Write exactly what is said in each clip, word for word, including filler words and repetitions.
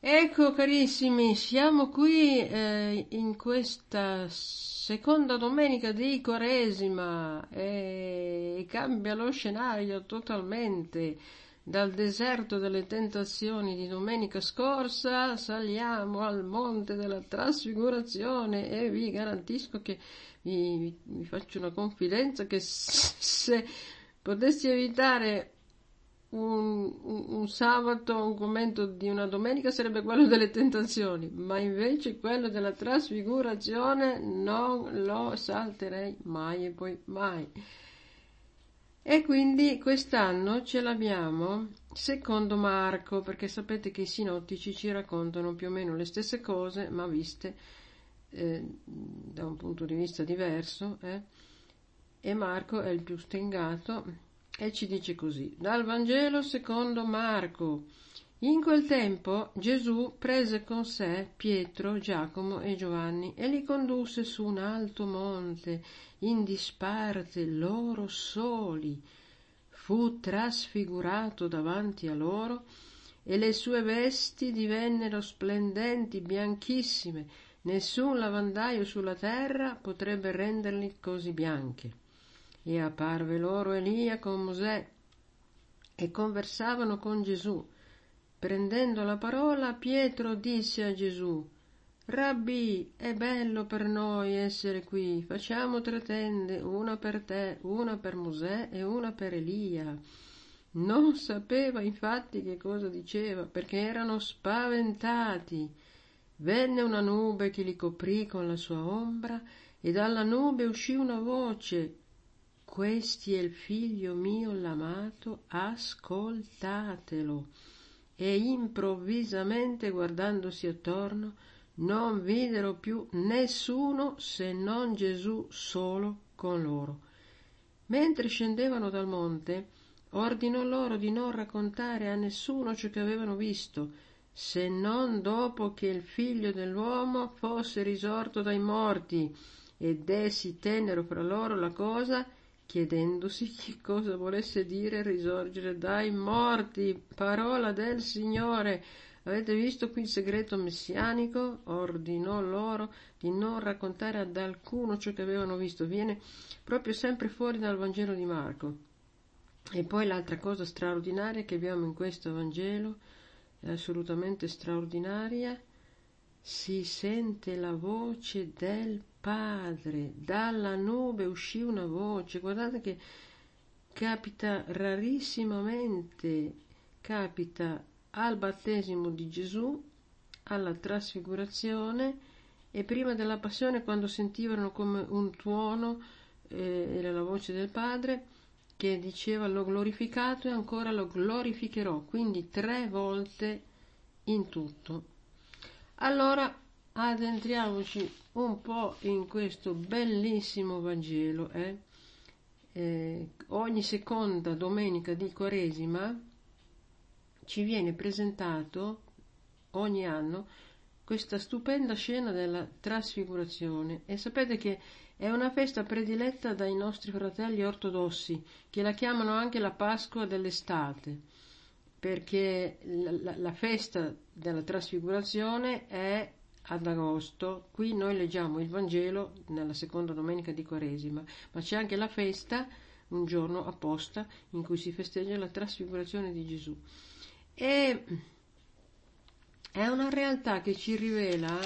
Ecco carissimi, siamo qui eh, in questa seconda domenica di Quaresima e cambia lo scenario totalmente. Dal deserto delle tentazioni di domenica scorsa saliamo al monte della trasfigurazione e vi garantisco che vi, vi faccio una confidenza che se potessi evitare Un, un, un sabato, un commento di una domenica sarebbe quello delle tentazioni, ma invece quello della trasfigurazione non lo salterei mai e poi mai. E quindi quest'anno ce l'abbiamo secondo Marco, perché sapete che i sinottici ci raccontano più o meno le stesse cose, ma viste eh, da un punto di vista diverso, eh? E Marco è il più stringato. E ci dice così, dal Vangelo secondo Marco. In quel tempo Gesù prese con sé Pietro, Giacomo e Giovanni e li condusse su un alto monte, in disparte, loro soli. Fu trasfigurato davanti a loro e le sue vesti divennero splendenti, bianchissime. Nessun lavandaio sulla terra potrebbe renderli così bianche. E apparve loro Elia con Mosè e conversavano con Gesù. Prendendo la parola, Pietro disse a Gesù: Rabbì, è bello per noi essere qui, facciamo tre tende, una per te, una per Mosè e una per Elia. Non sapeva infatti che cosa diceva, perché erano spaventati. Venne una nube che li coprì con la sua ombra e dalla nube uscì una voce: Questi è il figlio mio l'amato, ascoltatelo. E improvvisamente, guardandosi attorno, non videro più nessuno se non Gesù solo con loro. Mentre scendevano dal monte, ordinò loro di non raccontare a nessuno ciò che avevano visto, se non dopo che il figlio dell'uomo fosse risorto dai morti. Ed essi tennero fra loro la cosa, chiedendosi che cosa volesse dire risorgere dai morti. Parola del Signore. Avete visto qui il segreto messianico? Ordinò loro di non raccontare ad alcuno ciò che avevano visto. Viene proprio sempre fuori dal Vangelo di Marco. E poi l'altra cosa straordinaria che abbiamo in questo Vangelo, è assolutamente straordinaria, si sente la voce del Padre, dalla nube uscì una voce. Guardate che capita rarissimamente, capita al battesimo di Gesù, alla trasfigurazione e prima della passione, quando sentivano come un tuono, eh, era la voce del Padre che diceva: l'ho glorificato e ancora lo glorificherò, quindi tre volte in tutto. Allora addentriamoci un po' in questo bellissimo Vangelo. Eh? Eh, ogni seconda domenica di Quaresima ci viene presentato ogni anno questa stupenda scena della trasfigurazione, e sapete che è una festa prediletta dai nostri fratelli ortodossi, che la chiamano anche la Pasqua dell'estate, perché la, la, la festa della trasfigurazione è ad agosto. Qui noi leggiamo il Vangelo nella seconda domenica di Quaresima, ma c'è anche la festa, un giorno apposta, in cui si festeggia la trasfigurazione di Gesù. E è una realtà che ci rivela,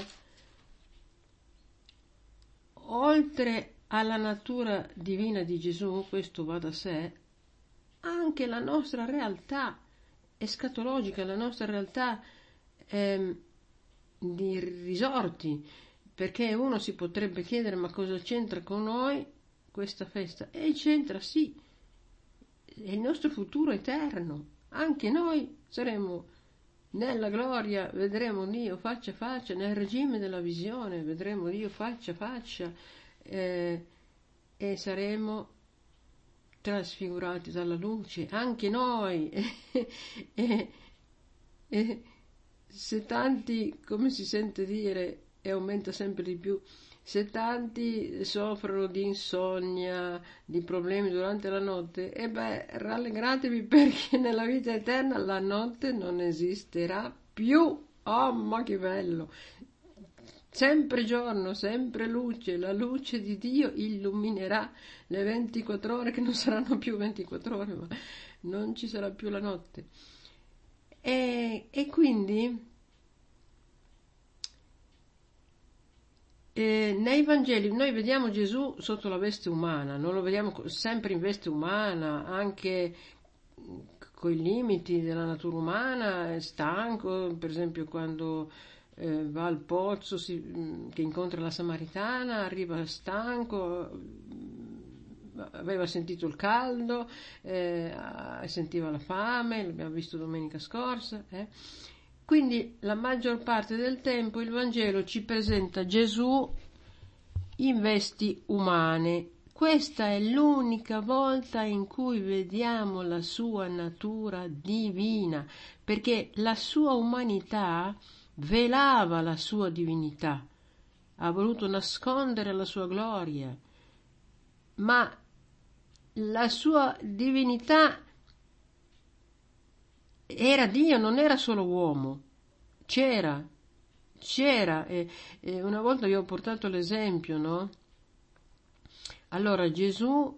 oltre alla natura divina di Gesù, questo va da sé, anche la nostra realtà escatologica, la nostra realtà eh, di risorti, perché uno si potrebbe chiedere: ma cosa c'entra con noi questa festa? E c'entra, sì, è il nostro futuro eterno. Anche noi saremo nella gloria, vedremo Dio faccia a faccia, nel regime della visione vedremo Dio faccia a faccia, eh, e saremo trasfigurati dalla luce, anche noi. e, e se tanti, come si sente dire, e aumenta sempre di più, se tanti soffrono di insonnia, di problemi durante la notte, e beh, rallegratevi, perché nella vita eterna la notte non esisterà più. Oh, ma che bello! Sempre giorno, sempre luce, la luce di Dio illuminerà le ventiquattro ore, che non saranno più ventiquattro ore, ma non ci sarà più la notte. E, e quindi eh, nei Vangeli noi vediamo Gesù sotto la veste umana, non lo vediamo sempre in veste umana, anche con i limiti della natura umana, è stanco, per esempio quando eh, va al pozzo si, che incontra la Samaritana, arriva stanco, aveva sentito il caldo, eh, sentiva la fame, l'abbiamo visto domenica scorsa. Eh. Quindi la maggior parte del tempo il Vangelo ci presenta Gesù in vesti umane. Questa è l'unica volta in cui vediamo la sua natura divina, perché la sua umanità velava la sua divinità, ha voluto nascondere la sua gloria, ma la sua divinità era Dio, non era solo uomo, c'era, c'era, e, e una volta vi ho portato l'esempio, no? Allora Gesù,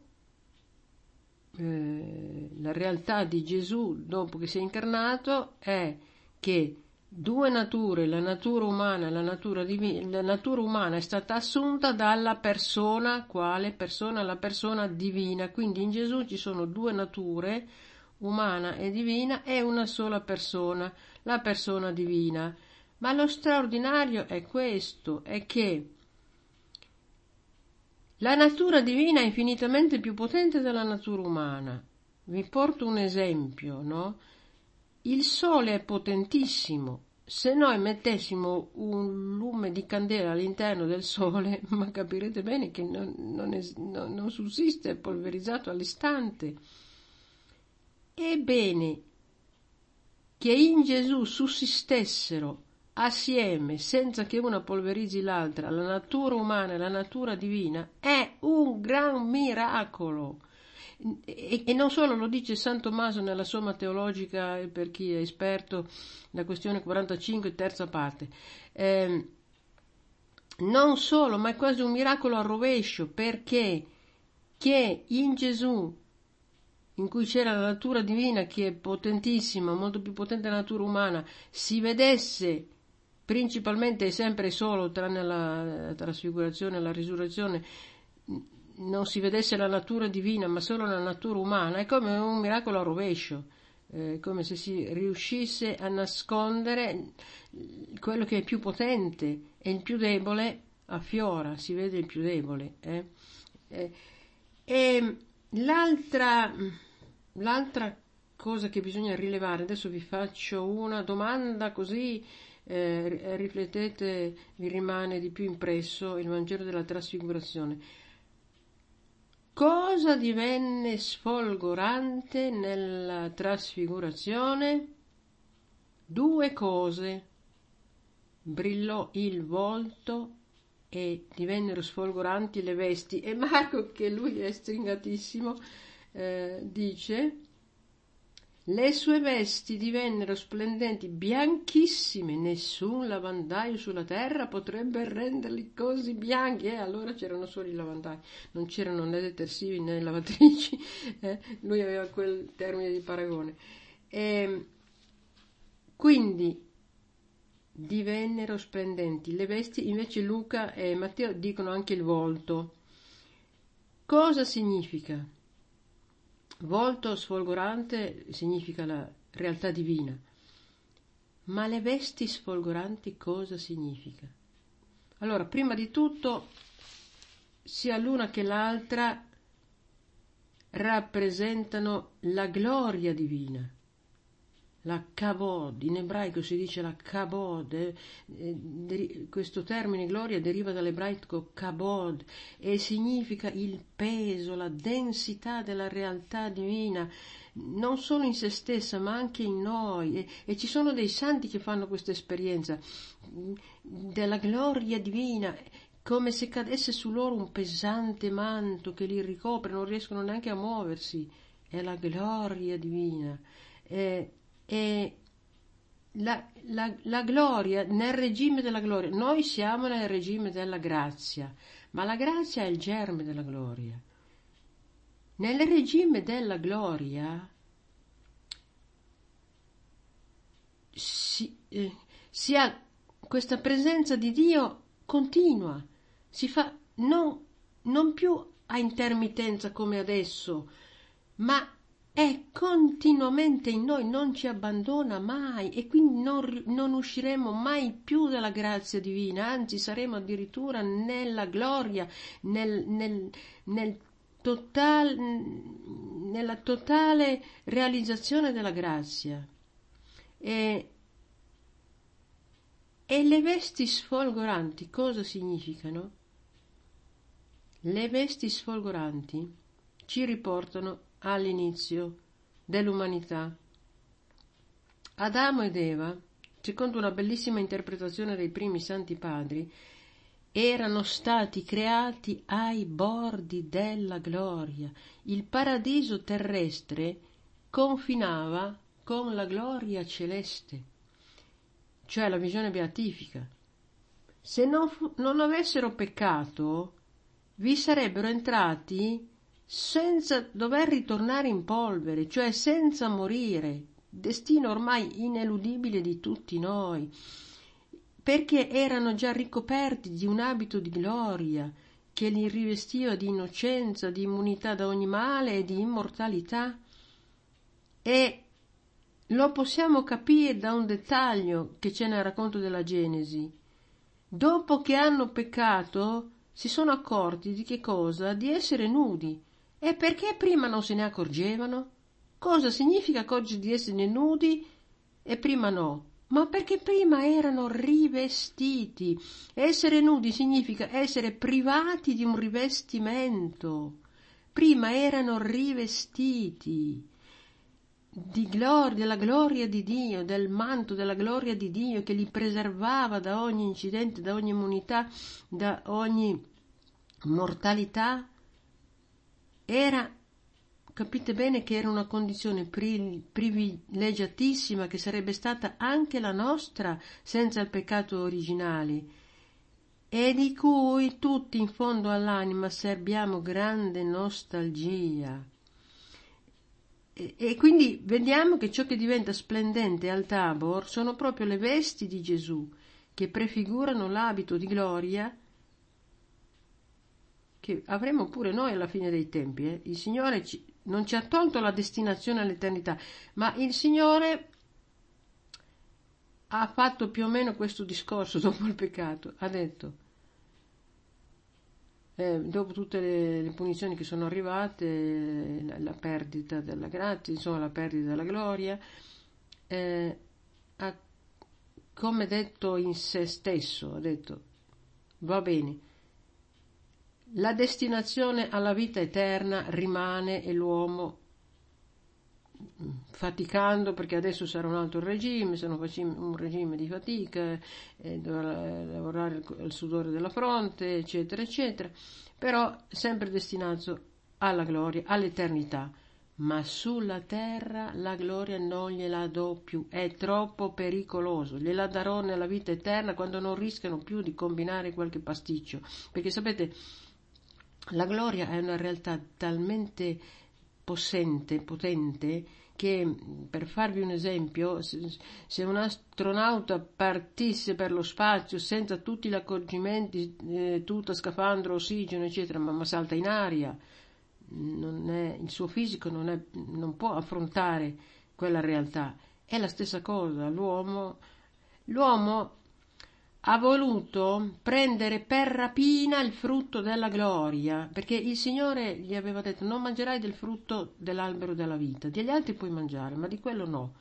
eh, la realtà di Gesù dopo che si è incarnato è che due nature, la natura umana e la natura divina, la natura umana è stata assunta dalla persona, quale persona? La persona divina, quindi in Gesù ci sono due nature, umana e divina, e una sola persona, la persona divina. Ma lo straordinario è questo, è che la natura divina è infinitamente più potente della natura umana. Vi porto un esempio, no? Il sole è potentissimo. Se noi mettessimo un lume di candela all'interno del sole, ma capirete bene che non, non, es- non, non sussiste, è polverizzato all'istante. Ebbene, che in Gesù sussistessero assieme, senza che una polverizzi l'altra, la natura umana e la natura divina, è un gran miracolo. E, e non solo, lo dice San Tommaso nella Somma Teologica, per chi è esperto, la questione quarantacinque, terza parte. Eh, non solo, ma è quasi un miracolo al rovescio, perché che in Gesù, in cui c'era la natura divina che è potentissima, molto più potente della natura umana, si vedesse principalmente e sempre e solo, tranne la trasfigurazione e la risurrezione, non si vedesse la natura divina ma solo la natura umana, è come un miracolo a rovescio, eh, come se si riuscisse a nascondere quello che è più potente e il più debole affiora, si vede il più debole. Eh? Eh, e l'altra, l'altra cosa che bisogna rilevare, adesso vi faccio una domanda così eh, riflettete, vi rimane di più impresso il Vangelo della Trasfigurazione. Cosa divenne sfolgorante nella Trasfigurazione? Due cose. Brillò il volto e divennero sfolgoranti le vesti. E Marco, che lui è stringatissimo, eh, dice: le sue vesti divennero splendenti, bianchissime, nessun lavandaio sulla terra potrebbe renderli così bianchi. E eh, allora c'erano solo i lavandai, non c'erano né detersivi né lavatrici, eh, lui aveva quel termine di paragone. E quindi divennero splendenti le vesti, invece Luca e Matteo dicono anche il volto. Cosa significa? Volto sfolgorante significa la realtà divina, ma le vesti sfolgoranti cosa significa? Allora, prima di tutto, sia l'una che l'altra rappresentano la gloria divina, la kabod, in ebraico si dice la kabod, eh, eh, questo termine gloria deriva dall'ebraico kabod e significa il peso, la densità della realtà divina, non solo in se stessa ma anche in noi, e, e ci sono dei santi che fanno questa esperienza della gloria divina, come se cadesse su loro un pesante manto che li ricopre, non riescono neanche a muoversi, è la gloria divina. Eh, E la, la, la gloria, nel regime della gloria, noi siamo nel regime della grazia, ma la grazia è il germe della gloria. Nel regime della gloria si, eh, si ha questa presenza di Dio continua, si fa non, non più a intermittenza come adesso, ma è continuamente in noi, non ci abbandona mai e quindi non, non usciremo mai più dalla grazia divina, anzi saremo addirittura nella gloria, nel, nel, nel total, nella totale realizzazione della grazia. E, e le vesti sfolgoranti cosa significano? Le vesti sfolgoranti ci riportano all'inizio dell'umanità. Adamo ed Eva, secondo una bellissima interpretazione dei primi santi padri, erano stati creati ai bordi della gloria. Il paradiso terrestre confinava con la gloria celeste, cioè la visione beatifica. Se non, fu, non avessero peccato, vi sarebbero entrati senza dover ritornare in polvere, cioè senza morire, destino ormai ineludibile di tutti noi, perché erano già ricoperti di un abito di gloria che li rivestiva di innocenza, di immunità da ogni male e di immortalità. E lo possiamo capire da un dettaglio che c'è nel racconto della Genesi. Dopo che hanno peccato, si sono accorti di che cosa? Di essere nudi. E perché prima non se ne accorgevano? Cosa significa accorgersi di essere nudi e prima no? Ma perché prima erano rivestiti. Essere nudi significa essere privati di un rivestimento. Prima erano rivestiti di gloria, della gloria di Dio, del manto della gloria di Dio che li preservava da ogni incidente, da ogni immunità, da ogni mortalità. Era, capite bene che era una condizione pri- privilegiatissima che sarebbe stata anche la nostra senza il peccato originale e di cui tutti in fondo all'anima serbiamo grande nostalgia. E, e quindi vediamo che ciò che diventa splendente al Tabor sono proprio le vesti di Gesù che prefigurano l'abito di gloria che avremo pure noi alla fine dei tempi. Eh? Il Signore ci, non ci ha tolto la destinazione all'eternità, ma il Signore ha fatto più o meno questo discorso dopo il peccato. Ha detto, eh, dopo tutte le, le punizioni che sono arrivate, la, la perdita della grazia, insomma la perdita della gloria, eh, ha come detto in se stesso, ha detto, va bene, la destinazione alla vita eterna rimane e l'uomo, faticando, perché adesso sarà un altro regime, sarà un regime di fatica, eh, dovrà lavorare il sudore della fronte, eccetera, eccetera, però sempre destinato alla gloria, all'eternità. Ma sulla terra la gloria non gliela do più, è troppo pericoloso, gliela darò nella vita eterna quando non rischiano più di combinare qualche pasticcio, perché sapete, la gloria è una realtà talmente possente, potente, che per farvi un esempio, se un astronauta partisse per lo spazio senza tutti gli accorgimenti, eh, tuta, scafandro, ossigeno, eccetera, ma, ma salta in aria, non è, il suo fisico non, è, non può affrontare quella realtà. È la stessa cosa, l'uomo, l'uomo ha voluto prendere per rapina il frutto della gloria, perché il Signore gli aveva detto non mangerai del frutto dell'albero della vita, degli altri puoi mangiare, ma di quello no.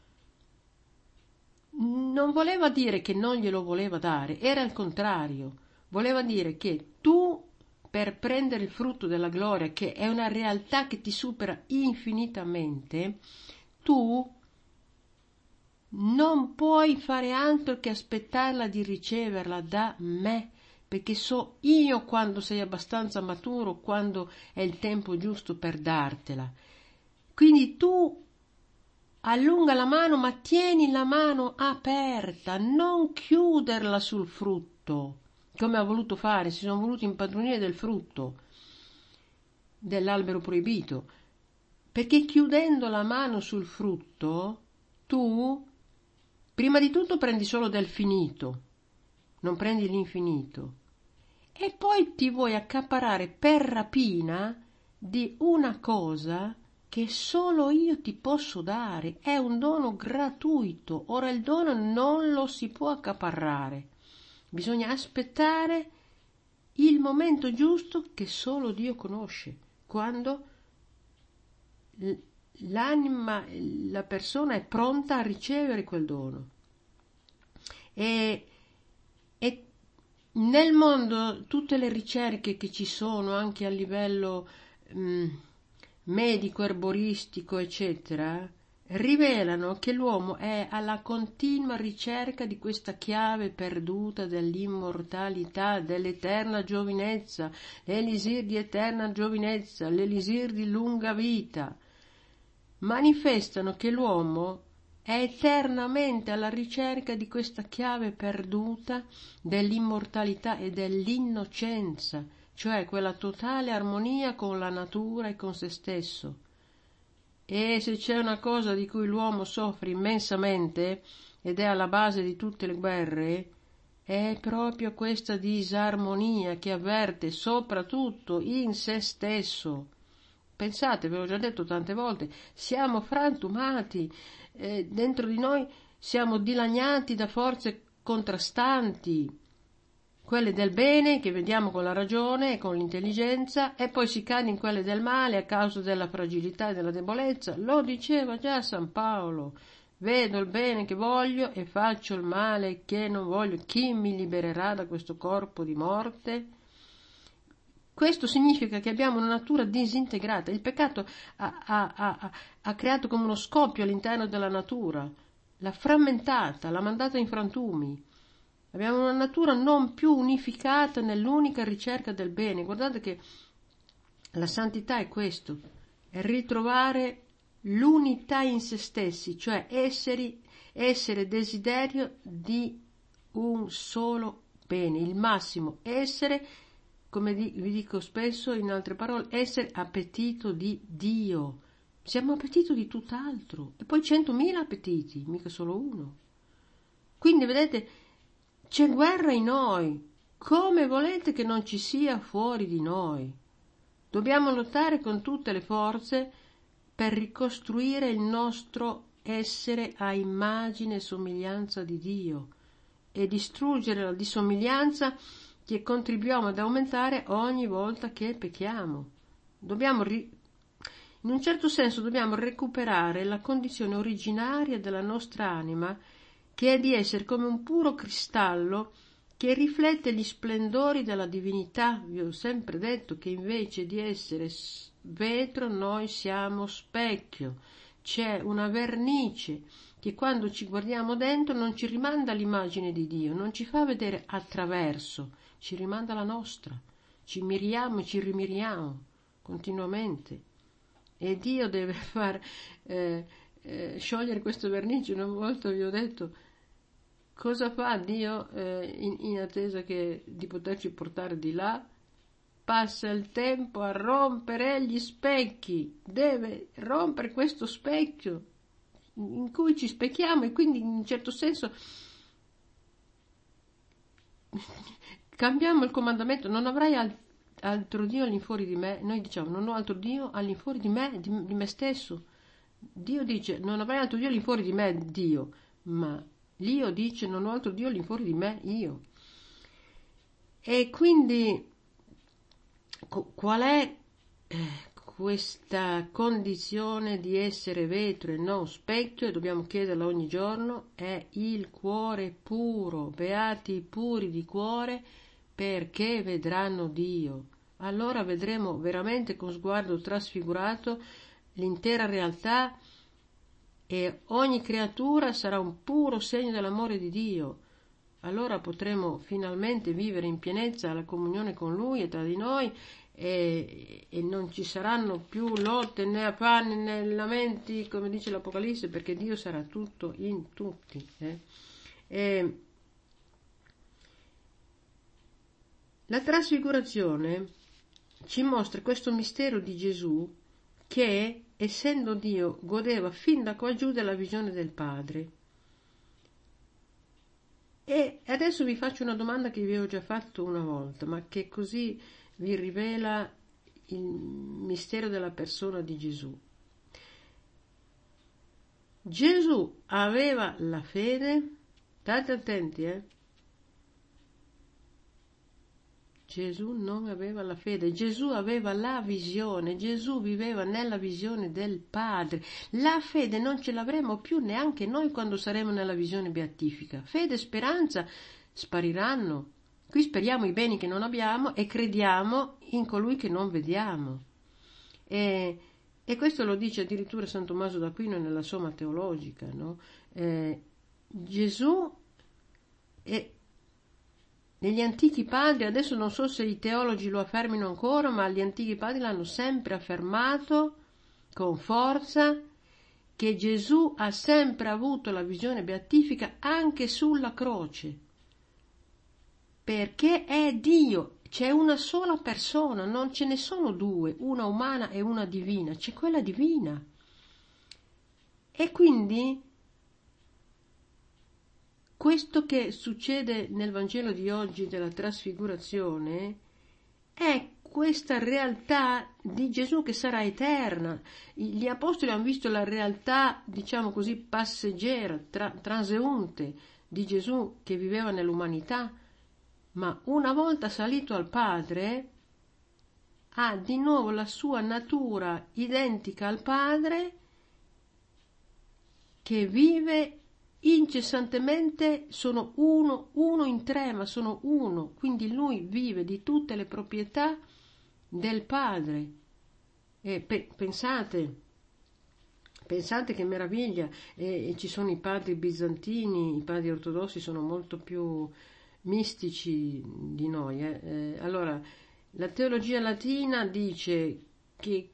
Non voleva dire che non glielo voleva dare, era il contrario, voleva dire che tu per prendere il frutto della gloria, che è una realtà che ti supera infinitamente, tu non puoi fare altro che aspettarla di riceverla da me, perché so io quando sei abbastanza maturo, quando è il tempo giusto per dartela. Quindi tu allunga la mano, ma tieni la mano aperta, non chiuderla sul frutto, come ha voluto fare, si sono voluti impadronire del frutto dell'albero proibito, perché chiudendo la mano sul frutto, tu prima di tutto prendi solo del finito, non prendi l'infinito, e poi ti vuoi accaparrare per rapina di una cosa che solo io ti posso dare, è un dono gratuito. Ora il dono non lo si può accaparrare, bisogna aspettare il momento giusto che solo Dio conosce, quando l'anima, la persona è pronta a ricevere quel dono. E, e nel mondo tutte le ricerche che ci sono anche a livello mh, medico, erboristico, eccetera, rivelano che l'uomo è alla continua ricerca di questa chiave perduta dell'immortalità, dell'eterna giovinezza, l'elisir di eterna giovinezza, l'elisir di lunga vita. Manifestano che l'uomo è eternamente alla ricerca di questa chiave perduta dell'immortalità e dell'innocenza, cioè quella totale armonia con la natura e con se stesso. E se c'è una cosa di cui l'uomo soffre immensamente ed è alla base di tutte le guerre, è proprio questa disarmonia che avverte soprattutto in se stesso. Pensate, ve l'ho già detto tante volte, siamo frantumati, eh, dentro di noi siamo dilaniati da forze contrastanti, quelle del bene che vediamo con la ragione e con l'intelligenza, e poi si cade in quelle del male a causa della fragilità e della debolezza. Lo diceva già San Paolo: vedo il bene che voglio e faccio il male che non voglio. Chi mi libererà da questo corpo di morte? Questo significa che abbiamo una natura disintegrata. Il peccato ha, ha, ha, ha creato come uno scoppio all'interno della natura, l'ha frammentata, l'ha mandata in frantumi. Abbiamo una natura non più unificata nell'unica ricerca del bene. Guardate che la santità è questo, è ritrovare l'unità in se stessi, cioè essere, essere desiderio di un solo bene, il massimo, essere, come vi dico spesso in altre parole, essere appetito di Dio. Siamo appetito di tutt'altro, e poi centomila appetiti, mica solo uno. Quindi vedete, c'è guerra in noi, come volete che non ci sia fuori di noi. Dobbiamo lottare con tutte le forze per ricostruire il nostro essere a immagine e somiglianza di Dio e distruggere la dissomiglianza che contribuiamo ad aumentare ogni volta che pecchiamo. Dobbiamo, ri- in un certo senso, dobbiamo recuperare la condizione originaria della nostra anima, che è di essere come un puro cristallo che riflette gli splendori della divinità. Vi ho sempre detto che invece di essere vetro noi siamo specchio. C'è una vernice che quando ci guardiamo dentro non ci rimanda l'immagine di Dio, non ci fa vedere attraverso, ci rimanda la nostra. Ci miriamo e ci rimiriamo continuamente. E Dio deve far eh, eh, sciogliere questo vernice. Una volta vi ho detto: cosa fa Dio eh, in, in attesa che, di poterci portare di là? Passa il tempo a rompere gli specchi, deve rompere questo specchio in cui ci specchiamo, e quindi in un certo senso cambiamo il comandamento: non avrai al, altro Dio all'infuori di me. Noi diciamo: non ho altro Dio all'infuori di me, di, di me stesso. Dio dice: non avrai altro Dio all'infuori di me, Dio, ma l'io dice: non ho altro Dio all'infuori di me, io. E quindi qual è eh, questa condizione di essere vetro e non specchio? E dobbiamo chiederla ogni giorno. È il cuore puro. Beati i puri di cuore, perché vedranno Dio. Allora vedremo veramente con sguardo trasfigurato l'intera realtà, e ogni creatura sarà un puro segno dell'amore di Dio. Allora potremo finalmente vivere in pienezza la comunione con Lui e tra di noi, e, e non ci saranno più lotte né affanni né lamenti, come dice l'Apocalisse, perché Dio sarà tutto in tutti. Eh? E la trasfigurazione ci mostra questo mistero di Gesù che, essendo Dio, godeva fin da qua giù della visione del Padre. E adesso vi faccio una domanda che vi avevo già fatto una volta, ma che così vi rivela il mistero della persona di Gesù. Gesù aveva la fede? State attenti, eh? Gesù non aveva la fede, Gesù aveva la visione, Gesù viveva nella visione del Padre. La fede non ce l'avremo più neanche noi quando saremo nella visione beatifica. Fede e speranza spariranno. Qui speriamo i beni che non abbiamo e crediamo in colui che non vediamo. E, e questo lo dice addirittura San Tommaso d'Aquino nella Somma Teologica, no? Eh, Gesù è negli antichi padri, adesso non so se i teologi lo affermino ancora, ma gli antichi padri l'hanno sempre affermato con forza, che Gesù ha sempre avuto la visione beatifica anche sulla croce, perché è Dio, c'è una sola persona, non ce ne sono due, una umana e una divina, c'è quella divina. E quindi questo che succede nel Vangelo di oggi della trasfigurazione è questa realtà di Gesù che sarà eterna. Gli apostoli hanno visto la realtà, diciamo così, passeggera, tra, transeunte di Gesù che viveva nell'umanità, ma una volta salito al Padre ha di nuovo la sua natura identica al Padre, che vive incessantemente, sono uno, uno in tre, ma sono uno, quindi lui vive di tutte le proprietà del Padre. E pe- pensate, pensate che meraviglia, e, e ci sono i padri bizantini, i padri ortodossi sono molto più mistici di noi. Eh. Eh, allora, la teologia latina dice che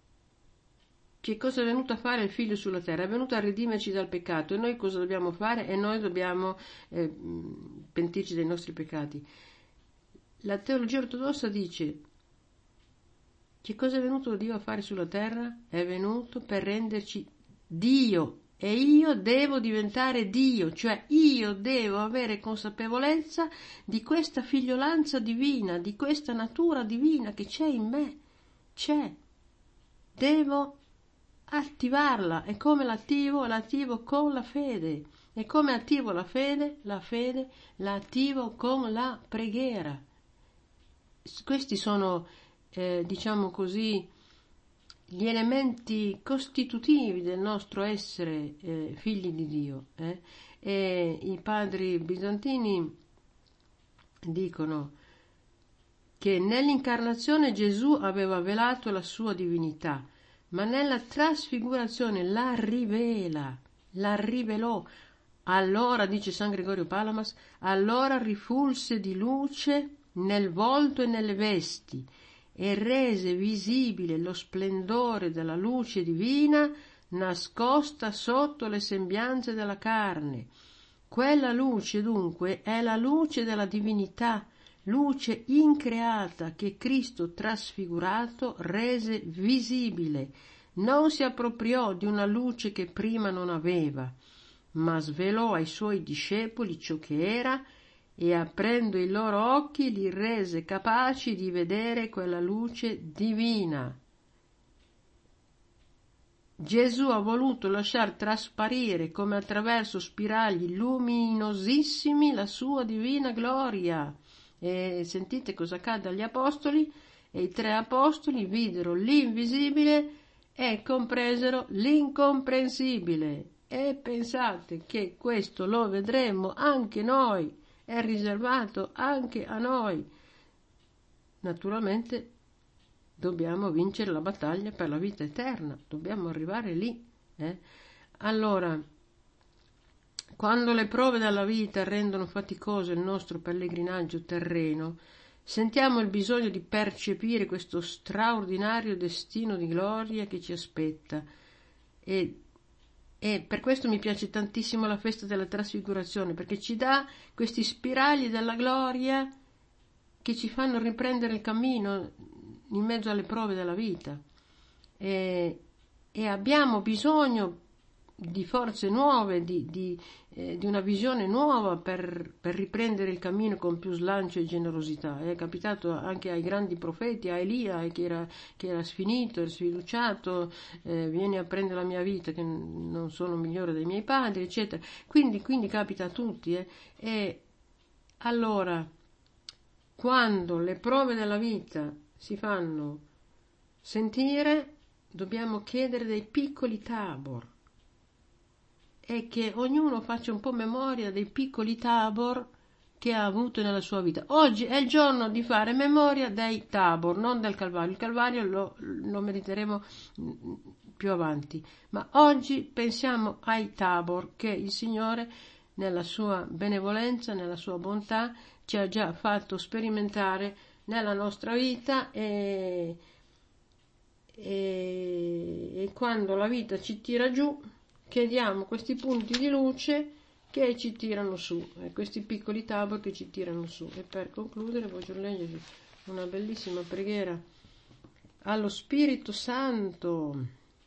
Che cosa è venuto a fare il Figlio sulla terra? È venuto a redimerci dal peccato. E noi cosa dobbiamo fare? E noi dobbiamo eh, pentirci dei nostri peccati. La teologia ortodossa dice: che cosa è venuto Dio a fare sulla terra? È venuto per renderci Dio. E io devo diventare Dio, cioè io devo avere consapevolezza di questa figliolanza divina, di questa natura divina che c'è in me. C'è. Devo attivarla. E come l'attivo? L'attivo con la fede. E come attivo la fede? La fede la attivo con la preghiera. Questi sono, eh, diciamo così, gli elementi costitutivi del nostro essere eh, figli di Dio. Eh? E i padri bizantini dicono che nell'incarnazione Gesù aveva velato la sua divinità, ma nella trasfigurazione la rivela, la rivelò. Allora, dice San Gregorio Palamas, allora rifulse di luce nel volto e nelle vesti e rese visibile lo splendore della luce divina nascosta sotto le sembianze della carne. Quella luce, dunque, è la luce della divinità, luce increata che Cristo trasfigurato rese visibile. Non si appropriò di una luce che prima non aveva, ma svelò ai suoi discepoli ciò che era e aprendo i loro occhi li rese capaci di vedere quella luce divina. Gesù ha voluto lasciar trasparire come attraverso spiragli luminosissimi la sua divina gloria. E sentite cosa accade agli apostoli? E i tre apostoli videro l'invisibile e compresero l'incomprensibile. E pensate che questo lo vedremo anche noi, è riservato anche a noi. Naturalmente dobbiamo vincere la battaglia per la vita eterna, dobbiamo arrivare lì. Eh? Allora, quando le prove della vita rendono faticoso il nostro pellegrinaggio terreno, sentiamo il bisogno di percepire questo straordinario destino di gloria che ci aspetta e, e per questo mi piace tantissimo la festa della trasfigurazione, perché ci dà questi spiragli della gloria che ci fanno riprendere il cammino in mezzo alle prove della vita e, e abbiamo bisogno di forze nuove, di, di, eh, di una visione nuova per, per riprendere il cammino con più slancio e generosità. È capitato anche ai grandi profeti, a Elia che era, che era sfinito, era sfiduciato, eh, vieni a prendere la mia vita che non sono migliore dei miei padri, eccetera. Quindi, quindi capita a tutti. Eh. E allora, quando le prove della vita si fanno sentire, dobbiamo chiedere dei piccoli Tabor e che ognuno faccia un po' memoria dei piccoli Tabor che ha avuto nella sua vita. Oggi è il giorno di fare memoria dei Tabor, non del Calvario. Il Calvario lo, lo mediteremo più avanti, ma oggi pensiamo ai Tabor che il Signore nella sua benevolenza, nella sua bontà ci ha già fatto sperimentare nella nostra vita e, e, e quando la vita ci tira giù chiediamo questi punti di luce che ci tirano su, eh, questi piccoli Tabor che ci tirano su. E per concludere voglio leggervi una bellissima preghiera allo Spirito Santo.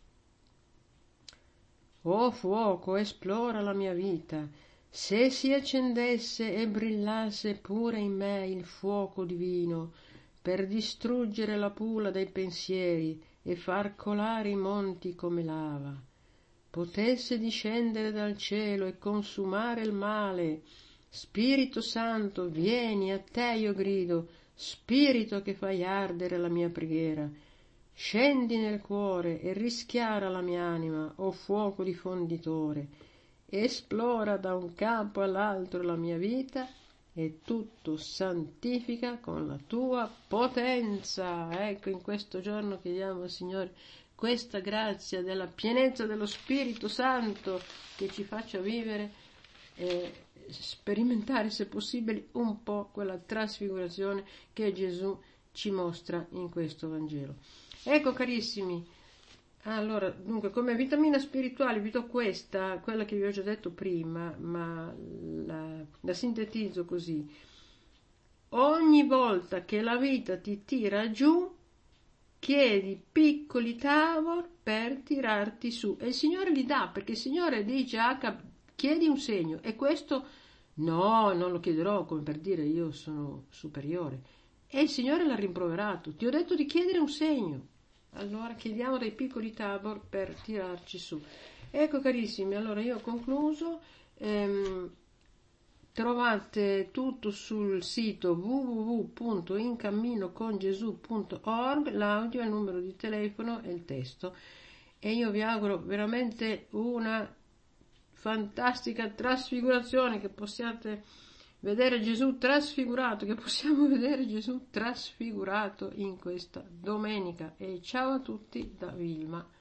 O fuoco, esplora la mia vita, se si accendesse e brillasse pure in me il fuoco divino, per distruggere la pula dei pensieri e far colare i monti come lava. Potesse discendere dal cielo e consumare il male. Spirito Santo, vieni, a te io grido, Spirito che fai ardere la mia preghiera. Scendi nel cuore e rischiara la mia anima, o fuoco diffonditore. Esplora da un capo all'altro la mia vita e tutto santifica con la tua potenza. Ecco, in questo giorno chiediamo al Signore questa grazia della pienezza dello Spirito Santo che ci faccia vivere e sperimentare, se possibile, un po' quella trasfigurazione che Gesù ci mostra in questo Vangelo. Ecco, carissimi, allora, dunque, come vitamina spirituale vi do questa, quella che vi ho già detto prima, ma la, la sintetizzo così. Ogni volta che la vita ti tira giù, chiedi piccoli Tabor per tirarti su e il Signore li dà, perché il Signore dice H, chiedi un segno e questo no, non lo chiederò come per dire io sono superiore e il Signore l'ha rimproverato, ti ho detto di chiedere un segno, allora chiediamo dei piccoli Tabor per tirarci su. Ecco, carissimi, allora io ho concluso. ehm, Trovate tutto sul sito w w w punto incamminocongesù punto org, l'audio, il numero di telefono e il testo. E io vi auguro veramente una fantastica trasfigurazione, che possiate vedere Gesù trasfigurato, che possiamo vedere Gesù trasfigurato in questa domenica. E ciao a tutti da Vilma.